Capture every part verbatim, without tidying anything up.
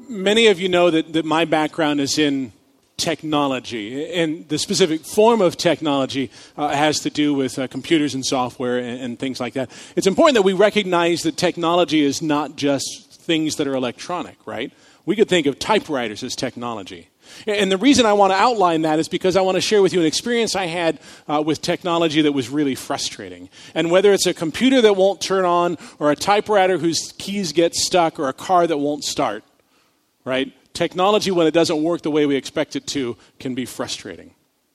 Many of you know that, that my background is in technology, and the specific form of technology uh, has to do with uh, computers and software and, and things like that. It's important that we recognize that technology is not just things that are electronic, right? We could think of typewriters as technology. And the reason I want to outline that is because I want to share with you an experience I had uh, with technology that was really frustrating. And whether it's a computer that won't turn on, or a typewriter whose keys get stuck, or a car that won't start, right? Technology, when it doesn't work the way we expect it to, can be frustrating.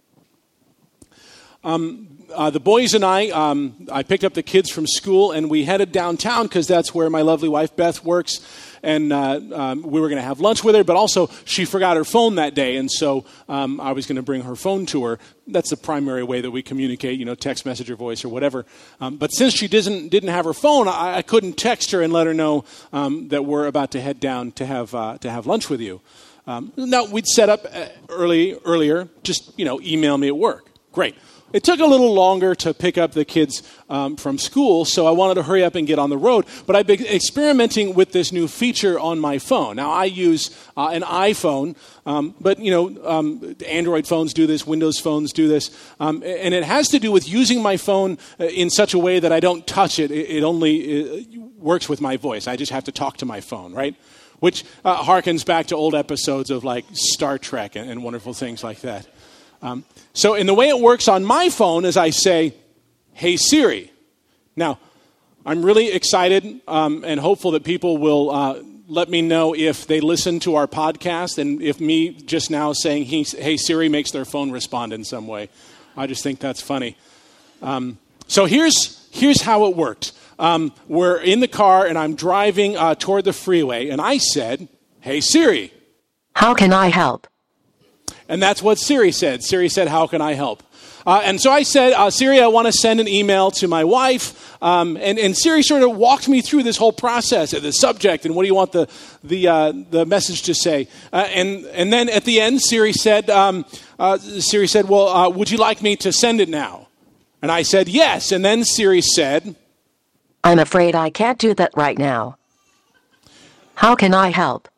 Um, uh, the boys and I, um, I picked up the kids from school, and we headed downtown because that's where my lovely wife Beth works. And uh, um, we were going to have lunch with her, but also she forgot her phone that day, and so um, I was going to bring her phone to her. That's the primary way that we communicate, you know, text message or voice or whatever. Um, but since she didn't didn't have her phone, I, I couldn't text her and let her know um, that we're about to head down to have uh, to have lunch with you. Um, now we'd set up early earlier. Just you know, email me at work. Great. It took a little longer to pick up the kids um, from school, so I wanted to hurry up and get on the road. But I've been experimenting with this new feature on my phone. Now, I use uh, an iPhone, um, but, you know, um, Android phones do this, Windows phones do this. Um, and it has to do with using my phone in such a way that I don't touch it. It, it only it works with my voice. I just have to talk to my phone, right? Which uh, harkens back to old episodes of, like, Star Trek and, and wonderful things like that. Um, so in the way it works on my phone is I say, "Hey Siri." Now, I'm really excited um, and hopeful that people will uh, let me know if they listen to our podcast and if me just now saying, "Hey Siri," makes their phone respond in some way. I just think that's funny. Um, so here's here's how it worked. Um, we're in the car and I'm driving uh, toward the freeway, and I said, "Hey Siri." How can I help? And that's what Siri said. Siri said, "How can I help?" Uh, and so I said, uh, "Siri, I want to send an email to my wife." Um, and, and Siri sort of walked me through this whole process, the subject, and what do you want the the uh, the message to say? Uh, and and then at the end, Siri said, um, uh, "Siri said, well, uh, would you like me to send it now?" And I said, "Yes." And then Siri said, "I'm afraid I can't do that right now. How can I help?"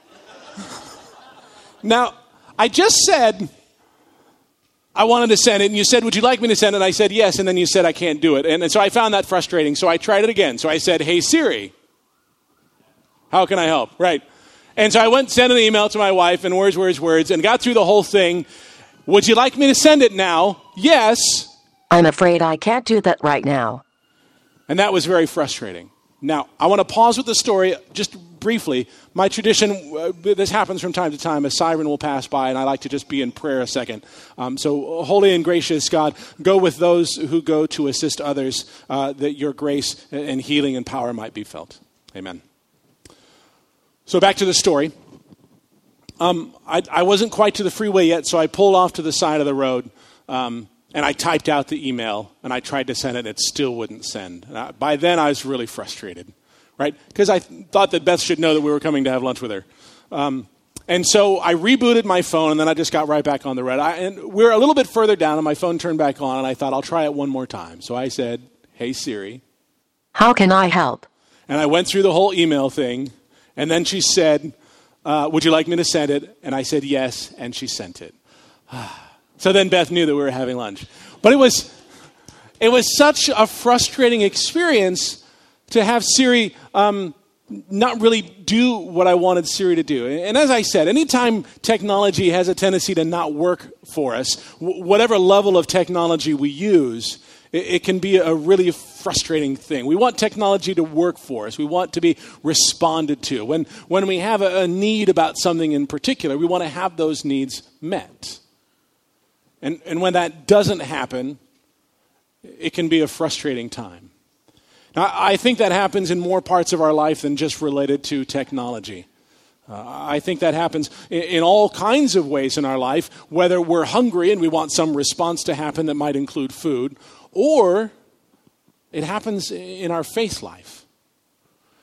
Now, I just said I wanted to send it, and you said, "Would you like me to send it?" And I said, "Yes," and then you said, "I can't do it." And, and so I found that frustrating, so I tried it again. So I said, "Hey, Siri, how can I help?" Right. And so I went and sent an email to my wife, and words, words, words, and got through the whole thing. "Would you like me to send it now?" "Yes." "I'm afraid I can't do that right now." And that was very frustrating. Now, I want to pause with the story just briefly. My tradition, uh, this happens from time to time, a siren will pass by, and I like to just be in prayer a second. Um, so, holy and gracious God, go with those who go to assist others, uh, that your grace and healing and power might be felt. Amen. So, back to the story. Um, I, I wasn't quite to the freeway yet, so I pulled off to the side of the road, um, and I typed out the email, and I tried to send it, and it still wouldn't send. And I, by then, I was really frustrated. Right? Because I th- thought that Beth should know that we were coming to have lunch with her. Um, and so I rebooted my phone, and then I just got right back on the road. I, and we were a little bit further down, and my phone turned back on, and I thought, I'll try it one more time. So I said, "Hey, Siri. How can I help?" And I went through the whole email thing, and then she said, uh, "Would you like me to send it?" And I said, "Yes," and she sent it. So then Beth knew that we were having lunch. But it was, it was such a frustrating experience to have Siri um, not really do what I wanted Siri to do. And as I said, anytime technology has a tendency to not work for us, w- whatever level of technology we use, it, it can be a really frustrating thing. We want technology to work for us. We want to be responded to. When, when we have a, a need about something in particular, we want to have those needs met. And, and when that doesn't happen, it can be a frustrating time. Now, I think that happens in more parts of our life than just related to technology. Uh, I think that happens in, in all kinds of ways in our life, whether we're hungry and we want some response to happen that might include food, or it happens in our faith life.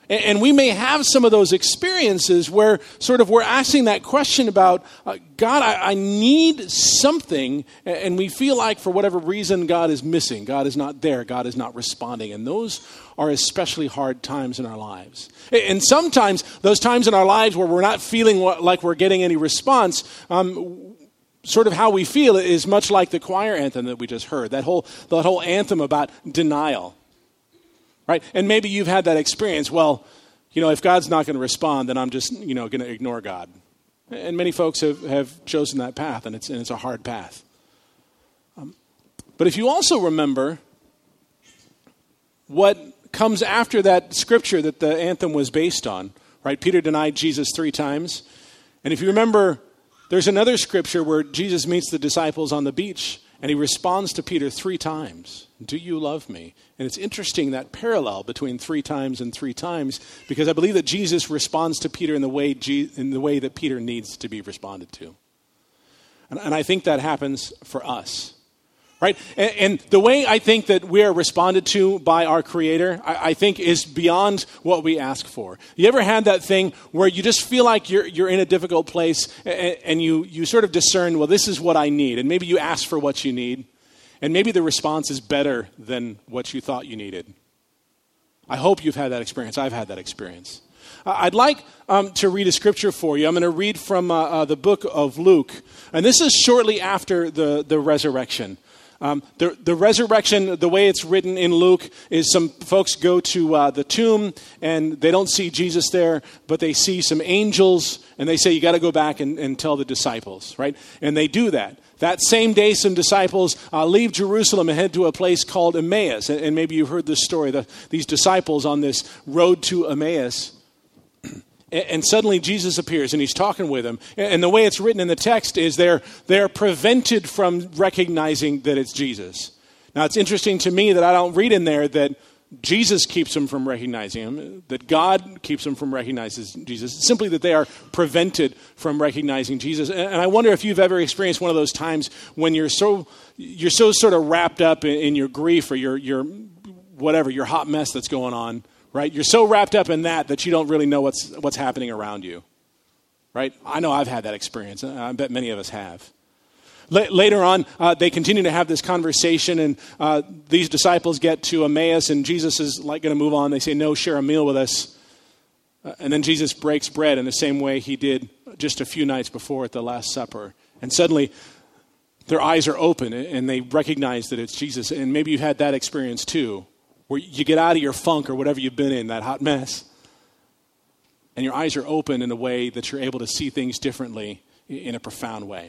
And we may have some of those experiences where sort of we're asking that question about, uh, God, I, I need something, and we feel like for whatever reason God is missing. God is not there. God is not responding. And those are especially hard times in our lives. And sometimes those times in our lives where we're not feeling what, like we're getting any response, um, sort of how we feel is much like the choir anthem that we just heard, that whole, that whole anthem about denial. Right? And maybe you've had that experience. Well, you know, if God's not going to respond, then I'm just, you know, going to ignore God. And many folks have, have chosen that path, and it's and it's a hard path. Um, but if you also remember what comes after that scripture that the anthem was based on, right? Peter denied Jesus three times. And if you remember, there's another scripture where Jesus meets the disciples on the beach, and he responds to Peter three times. Do you love me? And it's interesting, that parallel between three times and three times, because I believe that Jesus responds to Peter in the way Je- in the way that Peter needs to be responded to. And, and I think that happens for us, right? And, and the way I think that we are responded to by our Creator, I, I think is beyond what we ask for. You ever had that thing where you just feel like you're you're in a difficult place, and, and you you sort of discern, well, this is what I need, and maybe you ask for what you need. And maybe the response is better than what you thought you needed. I hope you've had that experience. I've had that experience. Uh, I'd like um, to read a scripture for you. I'm going to read from uh, uh, the book of Luke. And this is shortly after the, the resurrection. Um, the, the resurrection, the way it's written in Luke, is some folks go to uh, the tomb and they don't see Jesus there, but they see some angels, and they say, you got to go back and, and tell the disciples, right? And they do that. That same day, some disciples uh, leave Jerusalem and head to a place called Emmaus. And, and maybe you've heard this story, the, these disciples on this road to Emmaus. and, and suddenly Jesus appears and he's talking with them. And, and the way it's written in the text is they're, they're prevented from recognizing that it's Jesus. Now, it's interesting to me that I don't read in there that Jesus keeps them from recognizing him, that God keeps them from recognizing Jesus, simply that they are prevented from recognizing Jesus. And I wonder if you've ever experienced one of those times when you're so you're so sort of wrapped up in, in your grief or your your whatever, your hot mess that's going on, right? You're so wrapped up in that that you don't really know what's what's happening around you, right? I know I've had that experience. I bet many of us have. Later on, uh, they continue to have this conversation, and uh, these disciples get to Emmaus, and Jesus is like going to move on. They say, no, share a meal with us. Uh, and then Jesus breaks bread in the same way he did just a few nights before at the Last Supper. And suddenly, their eyes are open, and they recognize that it's Jesus. And maybe you've had that experience too, where you get out of your funk or whatever you've been in, that hot mess, and your eyes are open in a way that you're able to see things differently in a profound way.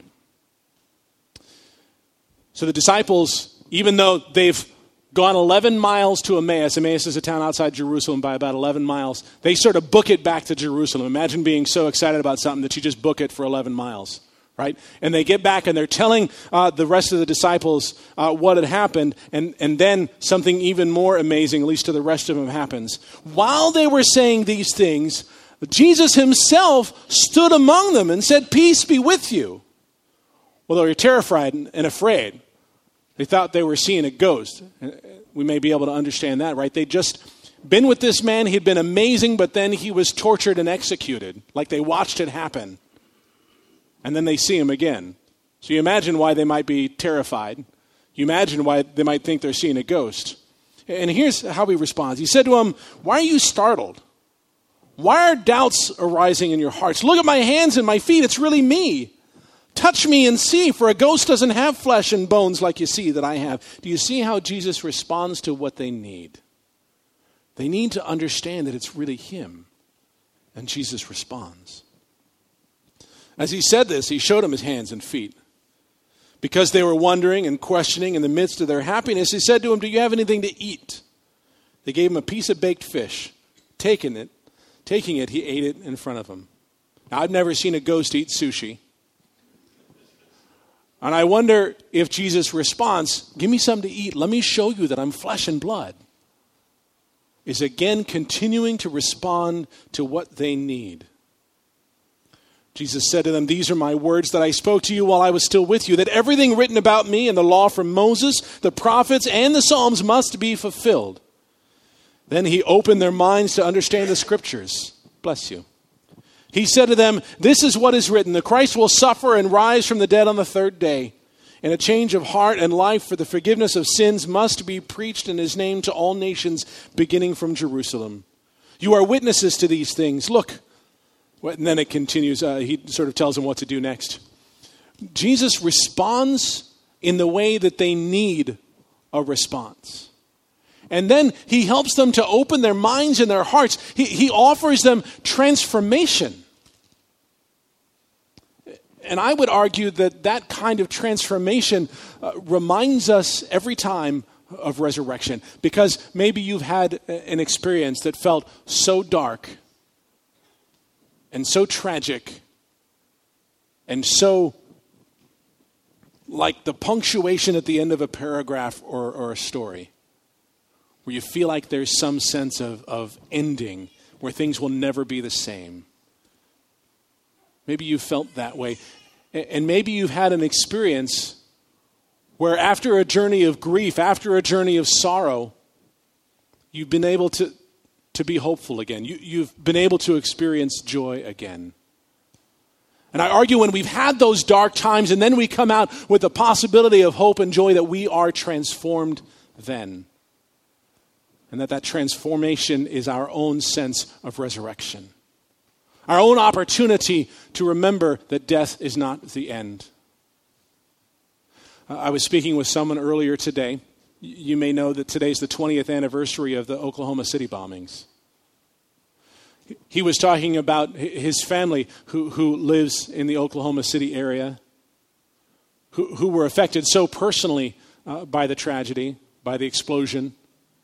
So the disciples, even though they've gone eleven miles to Emmaus, Emmaus is a town outside Jerusalem by about eleven miles, they sort of book it back to Jerusalem. Imagine being so excited about something that you just book it for eleven miles, right? And they get back and they're telling uh, the rest of the disciples uh, what had happened, and, and then something even more amazing, at least to the rest of them, happens. While they were saying these things, Jesus himself stood among them and said, peace be with you. Well, they were terrified and afraid. They thought they were seeing a ghost. We may be able to understand that, right? They'd just been with this man. He'd been amazing, but then he was tortured and executed, like they watched it happen. And then they see him again. So you imagine why they might be terrified. You imagine why they might think they're seeing a ghost. And here's how he responds. He said to them, why are you startled? Why are doubts arising in your hearts? Look at my hands and my feet. It's really me. Touch me and see, for a ghost doesn't have flesh and bones like you see that I have. Do you see how Jesus responds to what they need? They need to understand that it's really him. And Jesus responds. As he said this, he showed them his hands and feet. Because they were wondering and questioning in the midst of their happiness, he said to them, do you have anything to eat? They gave him a piece of baked fish. Taking it, taking it, he ate it in front of them. Now, I've never seen a ghost eat sushi. And I wonder if Jesus' response, give me something to eat, let me show you that I'm flesh and blood, is again continuing to respond to what they need. Jesus said to them, these are my words that I spoke to you while I was still with you, that everything written about me in the law from Moses, the prophets, and the Psalms must be fulfilled. Then he opened their minds to understand the scriptures. Bless you. He said to them, "This is what is written. The Christ will suffer and rise from the dead on the third day. And a change of heart and life for the forgiveness of sins must be preached in his name to all nations, beginning from Jerusalem. You are witnesses to these things. Look." And then it continues. Uh, he sort of tells them what to do next. Jesus responds in the way that they need a response. And then he helps them to open their minds and their hearts. He, he offers them transformation. And I would argue that that kind of transformation uh, reminds us every time of resurrection. Because maybe you've had an experience that felt so dark and so tragic and so like the punctuation at the end of a paragraph or, or a story, where you feel like there's some sense of, of ending, where things will never be the same. Maybe you felt that way. And maybe you've had an experience where after a journey of grief, after a journey of sorrow, you've been able to, to be hopeful again. You, you've been able to experience joy again. And I argue when we've had those dark times and then we come out with the possibility of hope and joy, that we are transformed then. And that that transformation is our own sense of resurrection. Our own opportunity to remember that death is not the end. Uh, I was speaking with someone earlier today. You may know that today's the twentieth anniversary of the Oklahoma City bombings. He was talking about his family who, who lives in the Oklahoma City area, who, who were affected so personally uh, by the tragedy, by the explosion.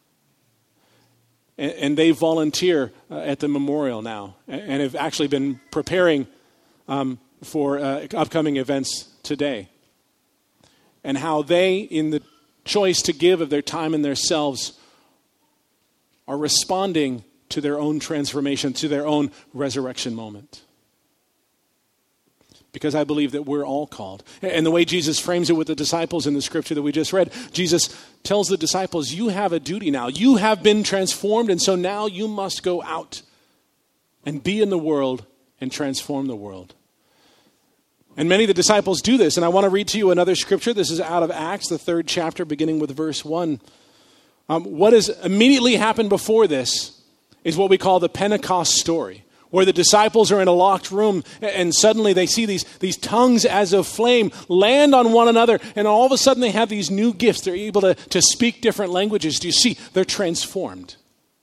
And, and they volunteer uh, at the memorial now and have actually been preparing um, for uh, upcoming events today. And how they, in the choice to give of their time and themselves, are responding to their own transformation, to their own resurrection moment. Because I believe that we're all called. And the way Jesus frames it with the disciples in the scripture that we just read, Jesus tells the disciples, you have a duty now. You have been transformed, and so now you must go out and be in the world and transform the world. And many of the disciples do this. And I want to read to you another scripture. This is out of Acts, the third chapter, beginning with verse one. Um, what has immediately happened before this is what we call the Pentecost story, where the disciples are in a locked room and suddenly they see these, these tongues as of flame land on one another, and all of a sudden they have these new gifts. They're able to, to speak different languages. Do you see? They're transformed.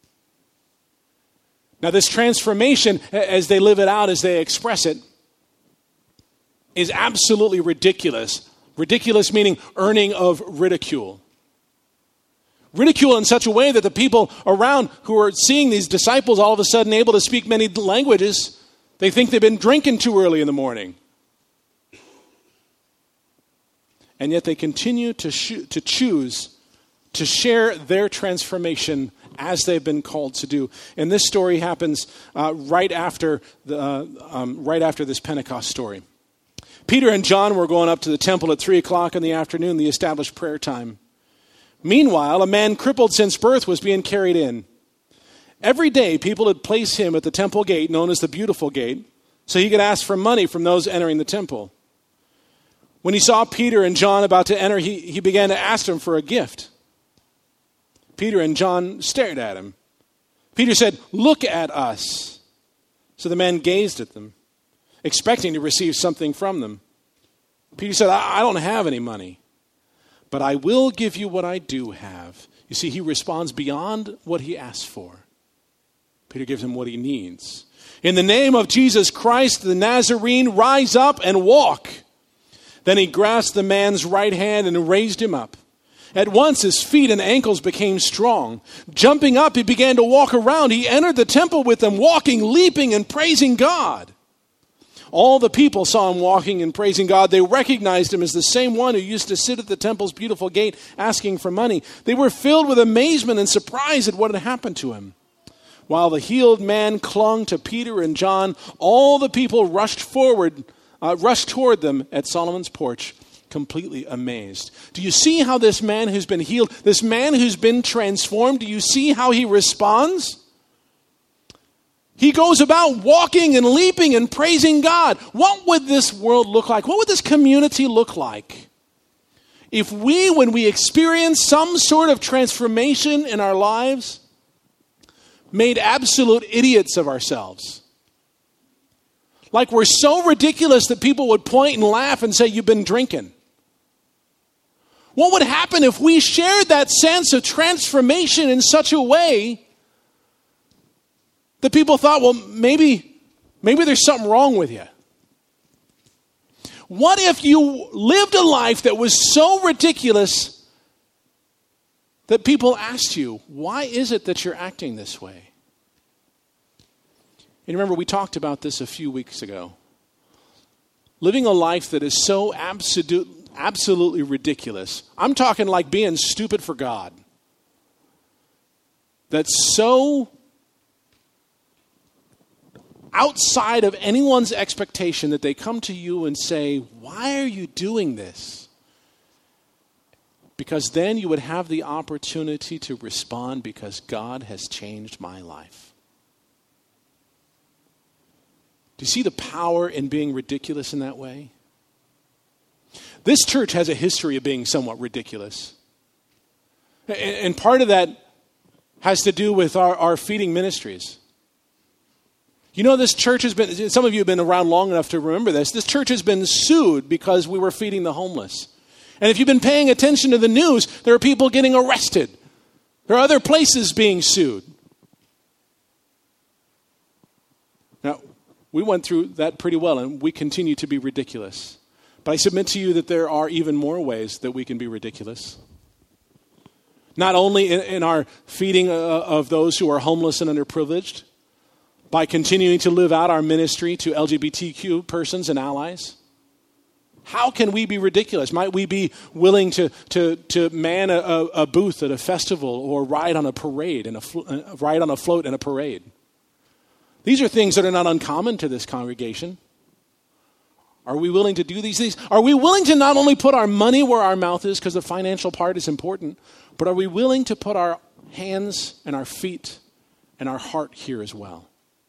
Now this transformation, as they live it out, as they express it, is absolutely ridiculous. Ridiculous meaning earning of ridicule. Ridicule in such a way that the people around who are seeing these disciples all of a sudden able to speak many languages, they think they've been drinking too early in the morning. And yet they continue to, sh- to choose to share their transformation as they've been called to do. And this story happens uh, right after the, uh, um, right after this Pentecost story. Peter and John were going up to the temple at three o'clock in the afternoon, the established prayer time. Meanwhile, a man crippled since birth was being carried in. Every day, people would place him at the temple gate, known as the Beautiful Gate, so he could ask for money from those entering the temple. When he saw Peter and John about to enter, he, he began to ask them for a gift. Peter and John stared at him. Peter said, "Look at us." So the man gazed at them, expecting to receive something from them. Peter said, I, I don't have any money, but I will give you what I do have. You see, he responds beyond what he asked for. Peter gives him what he needs. In the name of Jesus Christ, the Nazarene, rise up and walk. Then he grasped the man's right hand and raised him up. At once his feet and ankles became strong. Jumping up, he began to walk around. He entered the temple with them, walking, leaping, and praising God. All the people saw him walking and praising God. They recognized him as the same one who used to sit at the temple's beautiful gate asking for money. They were filled with amazement and surprise at what had happened to him. While the healed man clung to Peter and John, all the people rushed forward, uh, rushed toward them at Solomon's porch, completely amazed. Do you see how this man who's been healed, this man who's been transformed, do you see how he responds? He goes about walking and leaping and praising God. What would this world look like? What would this community look like if we, when we experience some sort of transformation in our lives, made absolute idiots of ourselves? Like we're so ridiculous that people would point and laugh and say, "You've been drinking." What would happen if we shared that sense of transformation in such a way that people thought, well, maybe, maybe there's something wrong with you? What if you lived a life that was so ridiculous that people asked you, why is it that you're acting this way? And remember, we talked about this a few weeks ago. Living a life that is so absolute, absolutely ridiculous. I'm talking like being stupid for God. That's so outside of anyone's expectation that they come to you and say, why are you doing this? Because then you would have the opportunity to respond, because God has changed my life. Do you see the power in being ridiculous in that way? This church has a history of being somewhat ridiculous. And part of that has to do with our, our feeding ministries. You know, this church has been, some of you have been around long enough to remember this, this church has been sued because we were feeding the homeless. And if you've been paying attention to the news, there are people getting arrested. There are other places being sued. Now, we went through that pretty well, and we continue to be ridiculous. But I submit to you that there are even more ways that we can be ridiculous. Not only in, in our feeding uh, of those who are homeless and underprivileged, by continuing to live out our ministry to L G B T Q persons and allies. How can we be ridiculous? Might we be willing to to to man a, a booth at a festival, or ride on a parade and a uh, ride on a float in a parade? These are things that are not uncommon to this congregation. Are we willing to do these things? Are we willing to not only put our money where our mouth is, because the financial part is important, but are we willing to put our hands and our feet and our heart here as well?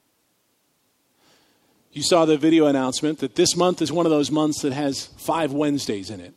You saw the video announcement that this month is one of those months that has five Wednesdays in it.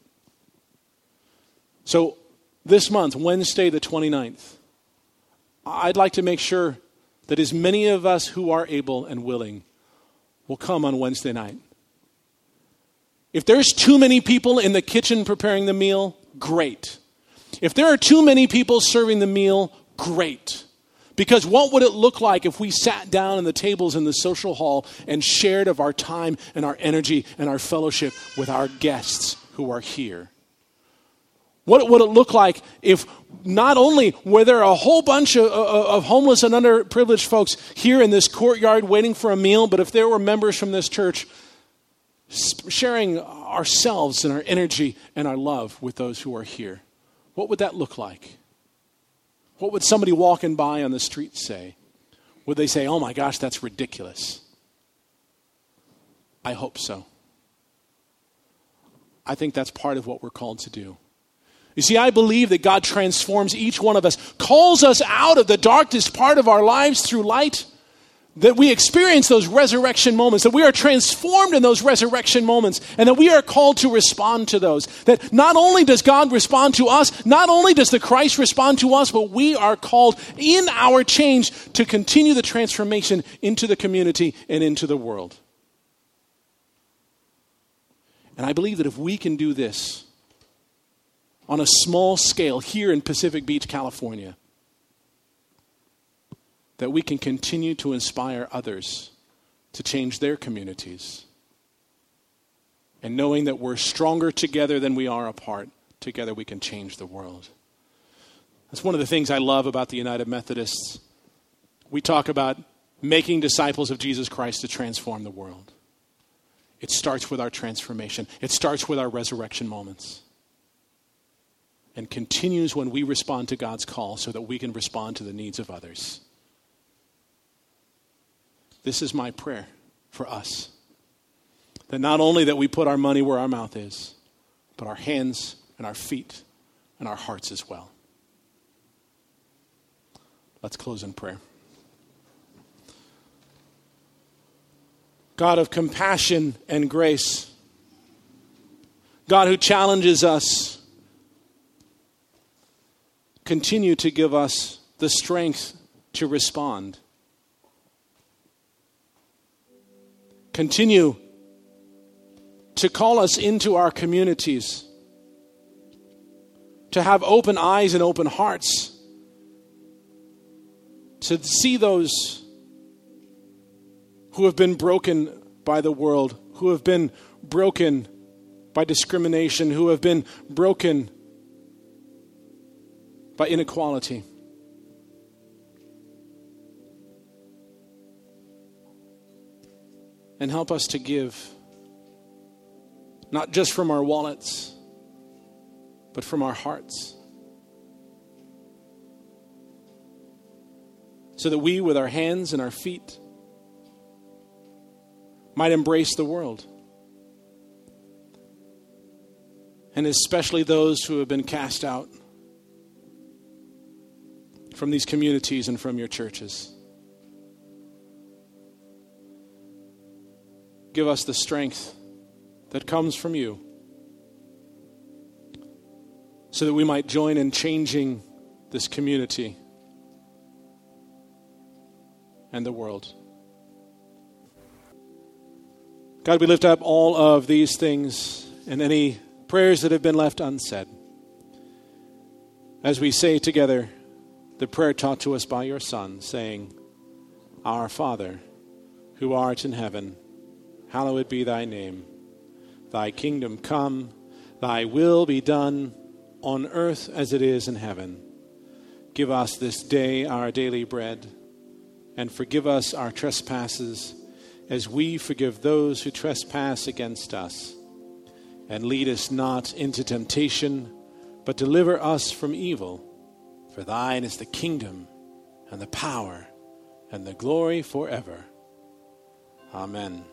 So this month, Wednesday the twenty-ninth, I'd like to make sure that as many of us who are able and willing will come on Wednesday night. If there's too many people in the kitchen preparing the meal, great. If there are too many people serving the meal, great. Because what would it look like if we sat down in the tables in the social hall and shared of our time and our energy and our fellowship with our guests who are here? What would it look like if not only were there a whole bunch of, of homeless and underprivileged folks here in this courtyard waiting for a meal, but if there were members from this church sharing ourselves and our energy and our love with those who are here? What would that look like? What would somebody walking by on the street say? Would they say, oh my gosh, that's ridiculous? I hope so. I think that's part of what we're called to do. You see, I believe that God transforms each one of us, calls us out of the darkest part of our lives through light, that we experience those resurrection moments, that we are transformed in those resurrection moments, and that we are called to respond to those. That not only does God respond to us, not only does the Christ respond to us, but we are called in our change to continue the transformation into the community and into the world. And I believe that if we can do this on a small scale here in Pacific Beach, California, that we can continue to inspire others to change their communities. And knowing that we're stronger together than we are apart, together we can change the world. That's one of the things I love about the United Methodists. We talk about making disciples of Jesus Christ to transform the world. It starts with our transformation. It starts with our resurrection moments. And continues when we respond to God's call so that we can respond to the needs of others. This is my prayer for us. That not only that we put our money where our mouth is, but our hands and our feet and our hearts as well. Let's close in prayer. God of compassion and grace, God who challenges us, continue to give us the strength to respond. Continue to call us into our communities, to have open eyes and open hearts, to see those who have been broken by the world, who have been broken by discrimination, who have been broken by inequality. And help us to give, not just from our wallets, but from our hearts. So that we, with our hands and our feet, might embrace the world. And especially those who have been cast out from these communities and from your churches. Give us the strength that comes from you so that we might join in changing this community and the world. God, we lift up all of these things and any prayers that have been left unsaid as we say together the prayer taught to us by your Son, saying, Our Father, who art in heaven, hallowed be thy name. Thy kingdom come, thy will be done on earth as it is in heaven. Give us this day our daily bread, and forgive us our trespasses as we forgive those who trespass against us. And lead us not into temptation, but deliver us from evil. For thine is the kingdom and the power and the glory forever. Amen.